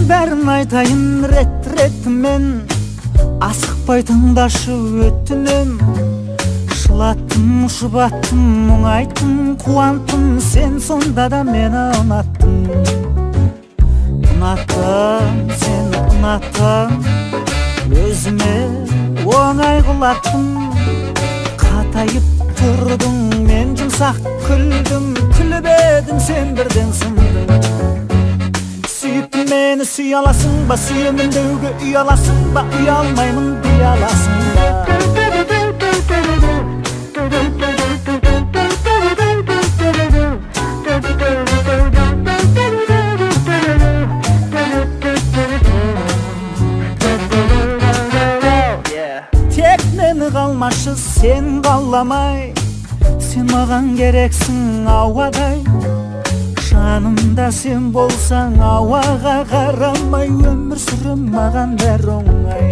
бәрін айтайын рет-ретімен, асықпай тыңдашы өтінем. Жылаттым, жұбаттым, мұңайттым, қуанттым, сен сонда да мені ұнаттың. Ұнаттым, сені ұнаттым, өзіме оңай қылаттым. Қатайып тұрдың, мен жұмсақ күлдім, күліп едім, сен бірден сындың. Сүйіп мені сүй аласың ба, сүйемін деуге үй аласың ба, үй алмаймын дей аласың ба? Тек мені қалмашы, сен қаламай, сен маған керексің ауадай. Жанымда сен болсаң, ауаға қарамай, өмір сүрем маған бәр оңай.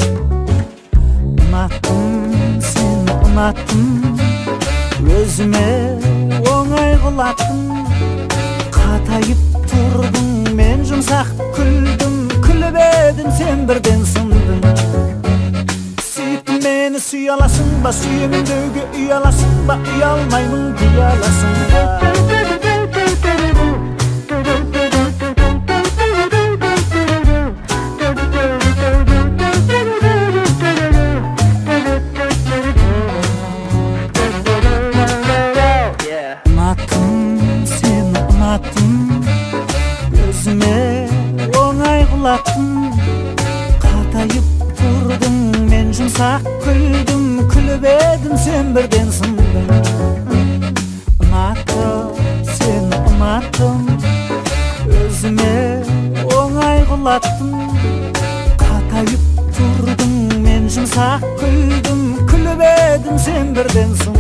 Ұнаттым, сені ұнаттым, өзіме оңай қылаттым. Қатайып тұрдың, мен жұмсақ күлдім, күліп едім, сен бірден сындың. Сүйіп мені сүй аласың ба, сүйемін деуге үй аласың ба, үй алмаймын дей аласың ба? Өзіме оңай қылаттым. Қатайып тұрдың, мен жұмсақ күлдім, күліп едім, сен бірден сындың. Ұнаттым, сені ұнаттым, өзіме оңай қылаттым. Қатайып тұрдың, мен жұмсақ күлдім, күліп едім, сен бірден сындың.